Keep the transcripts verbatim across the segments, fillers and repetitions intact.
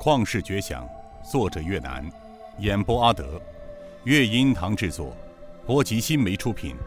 旷世绝响，作者岳南，演播阿德，乐音堂制作，波吉新媒出品。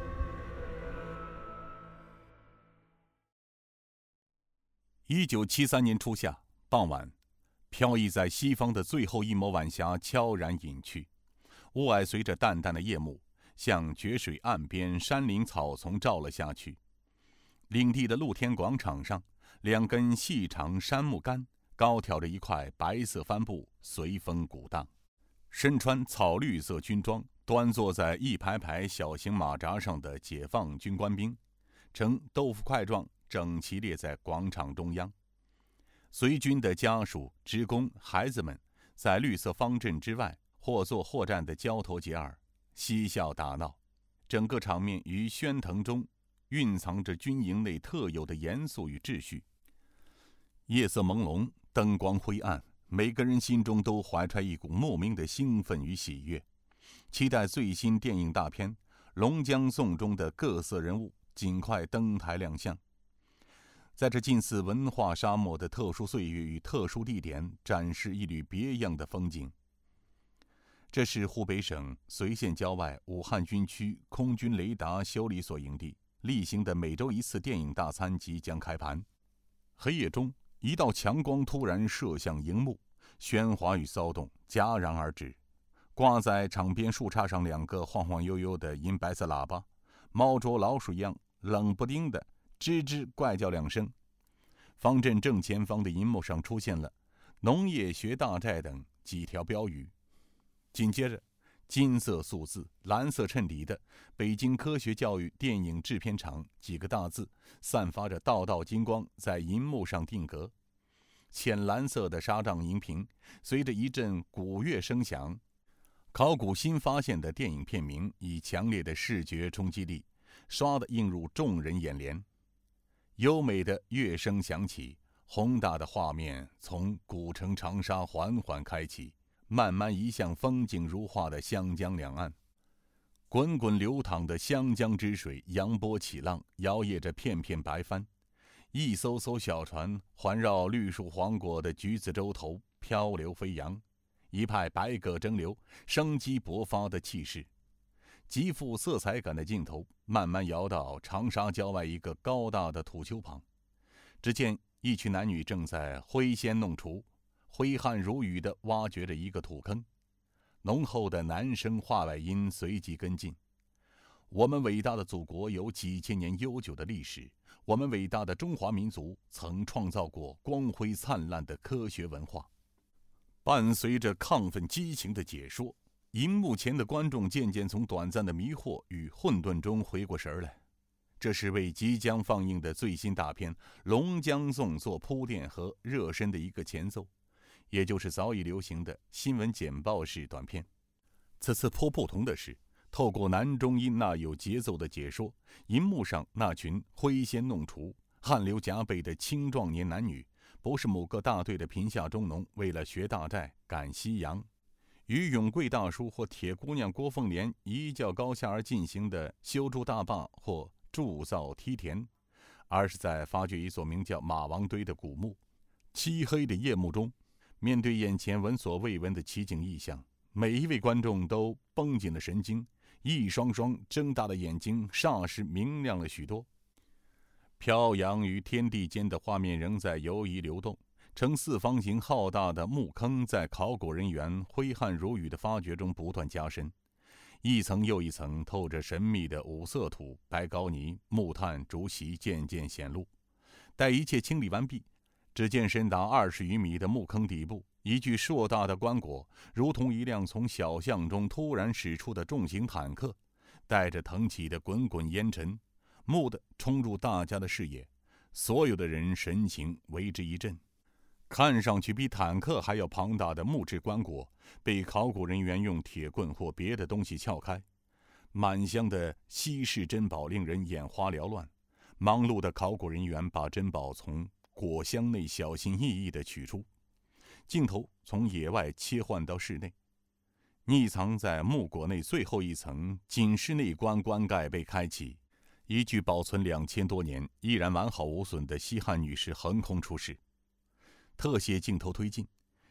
一九七三年初夏傍晚，飘逸在西方的最后一抹晚霞悄然隐去，雾霭随着淡淡的夜幕向决水岸边山林草丛照了下去。领地的露天广场上，两根细长杉木杆高挑着一块白色帆布，随风鼓荡。身穿草绿色军装，端坐在一排排小型马扎上的解放军官兵，呈豆腐块状整齐列在广场中央。随军的家属、职工、孩子们在绿色方阵之外或坐或站的交头接耳，嬉笑打闹。整个场面于喧腾中蕴藏着军营内特有的严肃与秩序。夜色朦胧，灯光灰暗，每个人心中都怀揣一股莫名的兴奋与喜悦，期待最新电影大片《龙江颂》中的各色人物尽快登台亮相。在这近似文化沙漠的特殊岁月与特殊地点，展示一缕别样的风景。这是湖北省随县郊外武汉军区空军雷达修理所营地例行的每周一次电影大餐即将开盘。黑夜中，一道强光突然射向荧幕，喧哗与骚动戛然而止。挂在场边树杈上两个晃晃悠悠的银白色喇叭，猫捉老鼠一样冷不丁的吱吱怪叫两声。方阵正前方的银幕上出现了农业学大寨等几条标语，紧接着金色素字蓝色衬底的北京科学教育电影制片厂几个大字散发着道道金光在银幕上定格。浅蓝色的纱帐荧屏随着一阵鼓乐声响，考古新发现的电影片名以强烈的视觉冲击力唰地映入众人眼帘。优美的乐声响起，宏大的画面从古城长沙缓缓开启，慢慢移向风景如画的湘江两岸。滚滚流淌的湘江之水扬波起浪，摇曳着片片白帆。一艘艘小船环绕绿树黄果的橘子洲头漂流飞扬，一派百舸争流、生机勃发的气势。极富色彩感的镜头慢慢摇到长沙郊外一个高大的土丘旁，只见一群男女正在挥锨弄锄，挥汗如雨地挖掘着一个土坑。浓厚的男声话外音随即跟进。我们伟大的祖国有几千年悠久的历史，我们伟大的中华民族曾创造过光辉灿烂的科学文化。伴随着亢奋激情的解说，荧幕前的观众渐渐从短暂的迷惑与混沌中回过神来。这是为即将放映的最新大片《龙江颂》做铺垫和热身的一个前奏，也就是早已流行的新闻简报式短片。此次颇不同的是，透过男中音那有节奏的解说，银幕上那群挥锨弄锄、汗流浃背的青壮年男女，不是某个大队的贫下中农为了学大寨赶夕阳，与永贵大叔或铁姑娘郭凤莲一较高下而进行的修筑大坝或铸造梯田，而是在发掘一座名叫马王堆的古墓。漆黑的夜幕中，面对眼前闻所未闻的奇景异象，每一位观众都绷紧了神经，一双双睁大的眼睛霎时明亮了许多。飘扬于天地间的画面仍在游移流动，呈四方形浩大的墓坑在考古人员挥汗如雨的发掘中不断加深，一层又一层透着神秘的五色土、白膏泥、木炭、竹席渐渐显露。待一切清理完毕，只见深达二十余米的墓坑底部，一具硕大的棺椁如同一辆从小巷中突然驶出的重型坦克，带着腾起的滚滚烟尘，蓦地冲入大家的视野。所有的人神情为之一振。看上去比坦克还要庞大的木质棺椁被考古人员用铁棍或别的东西撬开，满箱的稀世珍宝令人眼花缭乱。忙碌的考古人员把珍宝从椁箱内小心翼翼地取出，镜头从野外切换到室内。匿藏在木椁内最后一层紧室内棺棺盖被开启，一具保存两千多年依然完好无损的西汉女尸横空出世。特写镜头推进，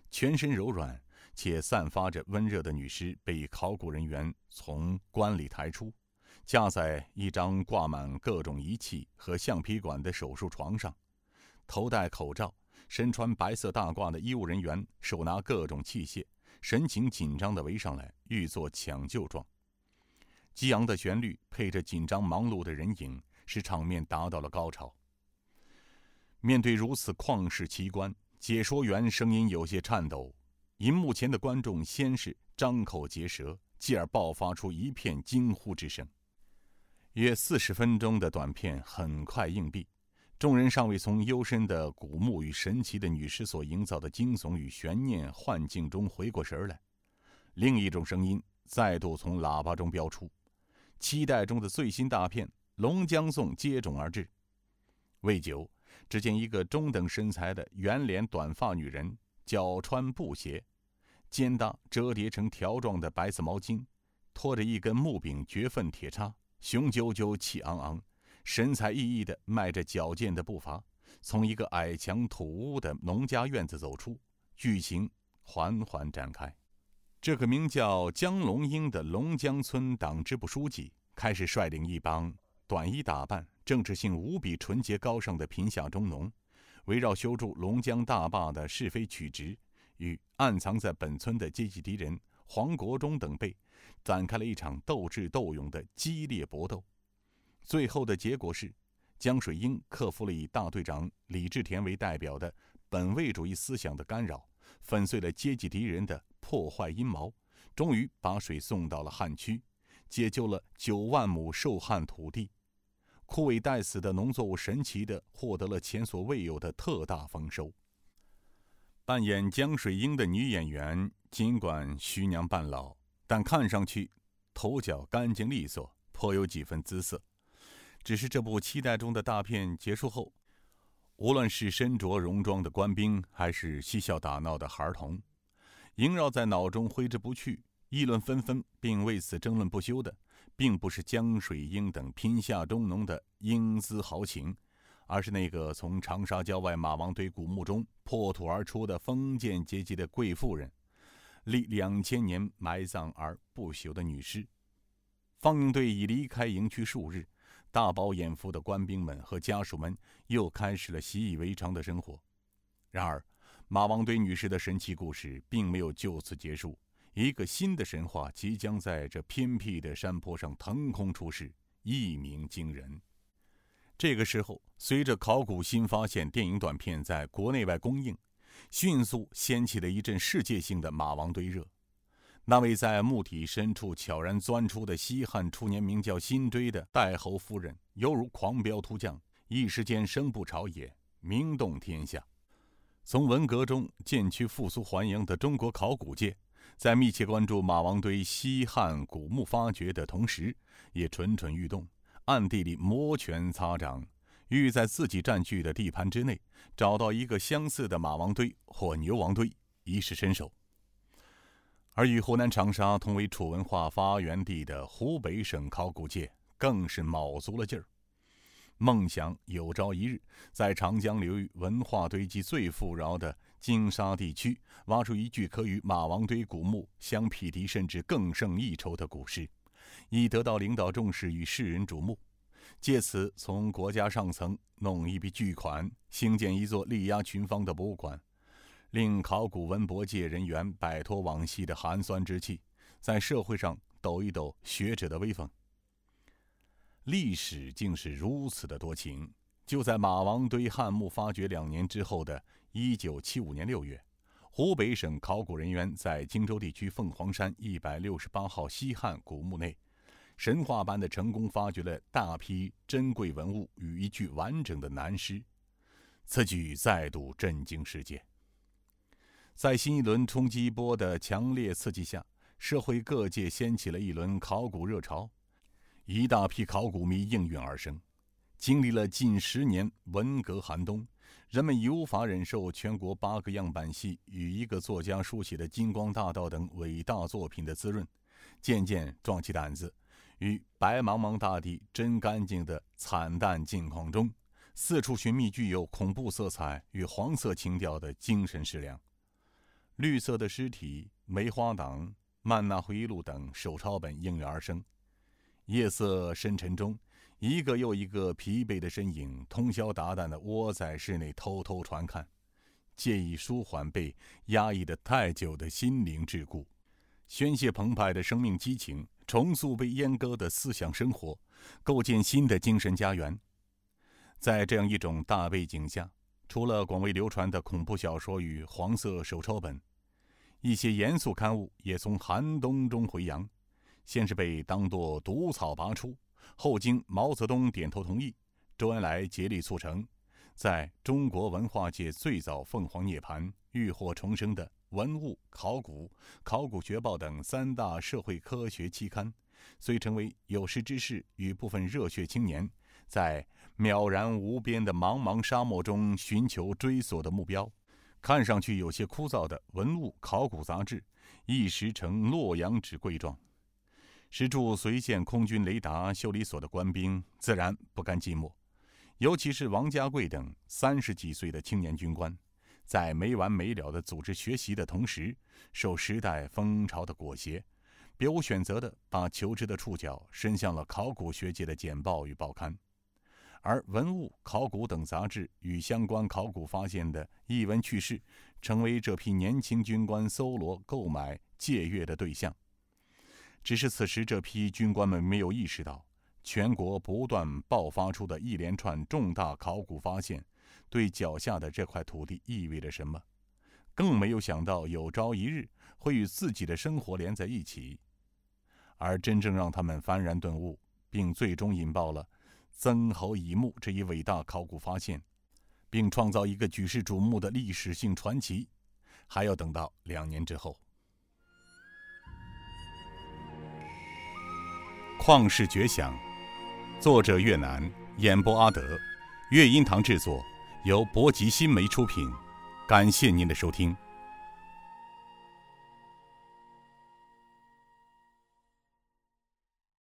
全身柔软且散发着温热的女尸被考古人员从棺里抬出，架在一张挂满各种仪器和橡皮管的手术床上，头戴口罩、身穿白色大褂的医务人员手拿各种器械，神情紧张地围上来，欲做抢救状。激昂的旋律配着紧张忙碌的人影，使场面达到了高潮。面对如此旷世奇观，解说员声音有些颤抖，银幕前的观众先是张口结舌，继而爆发出一片惊呼之声。约四十分钟的短片很快映毕，众人尚未从幽深的古墓与神奇的女尸所营造的惊悚与悬念幻境中回过神来，另一种声音再度从喇叭中飙出，期待中的最新大片《龙江颂》接踵而至。未久，只见一个中等身材的圆脸短发女人，脚穿布鞋，肩搭折叠成条状的白色毛巾，拖着一根木柄绝粪铁叉，雄赳赳气昂昂，神采奕奕地迈着矫健的步伐，从一个矮墙土屋的农家院子走出，剧情缓缓展开。这个名叫江龙英的龙江村党支部书记开始率领一帮短衣打扮、政治性无比纯洁高尚的贫下中农，围绕修筑龙江大坝的是非曲直，与暗藏在本村的阶级敌人黄国忠等辈展开了一场斗智斗勇的激烈搏斗。最后的结果是，江水英克服了以大队长李志田为代表的本位主义思想的干扰，粉碎了阶级敌人的破坏阴谋，终于把水送到了汉区，解救了九万亩受旱土地。枯萎待死的农作物神奇地获得了前所未有的特大丰收。扮演江水英的女演员尽管徐娘半老，但看上去头角干净利索，颇有几分姿色。只是这部期待中的大片结束后，无论是身着戎装的官兵，还是嬉笑打闹的孩童，萦绕在脑中挥之不去，议论纷纷，并为此争论不休的，并不是江水英等贫下中农的英姿豪情，而是那个从长沙郊外马王堆古墓中破土而出的封建阶级的贵妇人，历两千年埋葬而不朽的女尸。放映队已离开营区数日，大饱眼福的官兵们和家属们又开始了习以为常的生活。然而，马王堆女士的神奇故事并没有就此结束，一个新的神话即将在这偏僻的山坡上腾空出世，一鸣惊人。这个时候，随着考古新发现电影短片在国内外公映，迅速掀起了一阵世界性的马王堆热。那位在墓体深处悄然钻出的西汉初年名叫辛追的代侯夫人，犹如狂飙突降，一时间声布朝野，名动天下。从文革中渐趋复苏还阳的中国考古界，在密切关注马王堆西汉古墓发掘的同时，也蠢蠢欲动，暗地里摩拳擦掌，欲在自己占据的地盘之内找到一个相似的马王堆或牛王堆，一试身手。而与湖南长沙同为楚文化发源地的湖北省考古界更是卯足了劲儿，梦想有朝一日在长江流域文化堆积最富饶的金沙地区挖出一具可与马王堆古墓相匹敌甚至更胜一筹的古尸，以得到领导重视与世人瞩目，借此从国家上层弄一笔巨款，兴建一座力压群芳的博物馆，令考古文博界人员摆脱往昔的寒酸之气，在社会上抖一抖学者的威风。历史竟是如此的多情，就在马王堆汉墓发掘两年之后的一九七五年六月，湖北省考古人员在荆州地区凤凰山一百六十八号西汉古墓内，神话般的成功发掘了大批珍贵文物与一具完整的男尸，此举再度震惊世界。在新一轮冲击波的强烈刺激下，社会各界掀起了一轮考古热潮，一大批考古迷应运而生。经历了近十年文革寒冬，人们已无法忍受全国八个样板戏与一个作家书写的《金光大道》等伟大作品的滋润，渐渐壮起胆子，于白茫茫大地真干净的惨淡境况中，四处寻觅具有恐怖色彩与黄色情调的精神食粮。 绿色的尸体、梅花党、曼纳回忆录等手抄本应运而生。夜色深沉中，一个又一个疲惫的身影通宵达旦地窝在室内偷偷传看，借以舒缓被压抑得太久的心灵桎梏，宣泄澎湃的生命激情，重塑被阉割的思想生活，构建新的精神家园。在这样一种大背景下，除了广为流传的恐怖小说与黄色手抄本，一些严肃刊物也从寒冬中回阳。先是被当作毒草拔出，后经毛泽东点头同意，周恩来竭力促成，在中国文化界最早凤凰涅槃、浴火重生的《文物》《考古》《考古学报》等三大社会科学期刊，虽成为有识之士与部分热血青年在渺然无边的茫茫沙漠中寻求追索的目标，看上去有些枯燥的《文物》《考古》杂志，一时成洛阳纸贵状。时驻绥县空军雷达修理所的官兵自然不甘寂寞，尤其是王家贵等三十几岁的青年军官，在没完没了的组织学习的同时，受时代风潮的裹挟，别无选择地把求知的触角伸向了考古学界的简报与报刊。而《文物》《考古》等杂志与相关考古发现的译文趣事，成为这批年轻军官搜罗、购买、借阅的对象。只是此时这批军官们没有意识到，全国不断爆发出的一连串重大考古发现对脚下的这块土地意味着什么，更没有想到有朝一日会与自己的生活连在一起。而真正让他们幡然顿悟，并最终引爆了曾侯乙墓这一伟大考古发现，并创造一个举世瞩目的历史性传奇，还要等到两年之后。旷世绝响，作者岳南，演播阿德，乐音堂制作，由博吉新媒出品。感谢您的收听。